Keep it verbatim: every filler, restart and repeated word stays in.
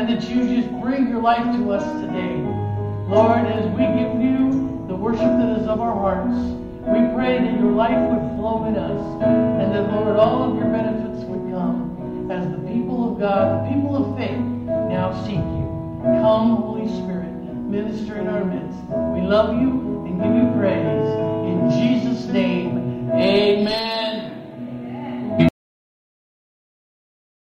and that you just bring your life to us today. Lord, as we give you the worship that is of our hearts, we pray that your life would flow in us, and that, Lord, all of your benefits would come as the people of God, the people of faith, now seek you. Come, Holy Spirit, minister in our midst. We love you and give you praise. In Jesus' name, amen.